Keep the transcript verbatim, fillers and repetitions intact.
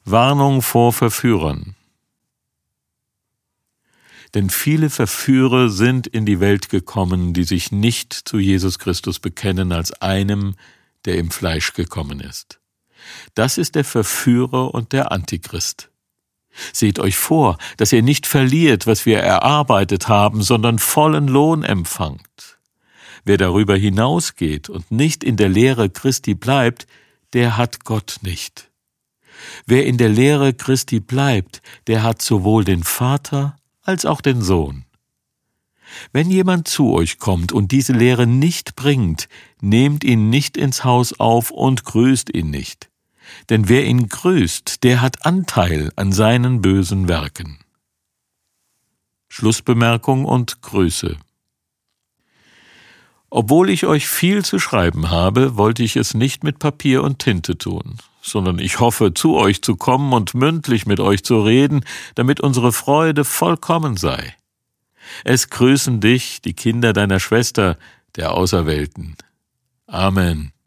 Warnung vor Verführern. Denn viele Verführer sind in die Welt gekommen, die sich nicht zu Jesus Christus bekennen als einem, der im Fleisch gekommen ist. Das ist der Verführer und der Antichrist. Seht euch vor, dass ihr nicht verliert, was wir erarbeitet haben, sondern vollen Lohn empfangt. Wer darüber hinausgeht und nicht in der Lehre Christi bleibt, der hat Gott nicht. Wer in der Lehre Christi bleibt, der hat sowohl den Vater als auch den Sohn. Wenn jemand zu euch kommt und diese Lehre nicht bringt, nehmt ihn nicht ins Haus auf und grüßt ihn nicht. Denn wer ihn grüßt, der hat Anteil an seinen bösen Werken. Schlussbemerkung und Grüße. Obwohl ich euch viel zu schreiben habe, wollte ich es nicht mit Papier und Tinte tun, sondern ich hoffe, zu euch zu kommen und mündlich mit euch zu reden, damit unsere Freude vollkommen sei. Es grüßen dich die Kinder deiner Schwester, der Auserwählten. Amen.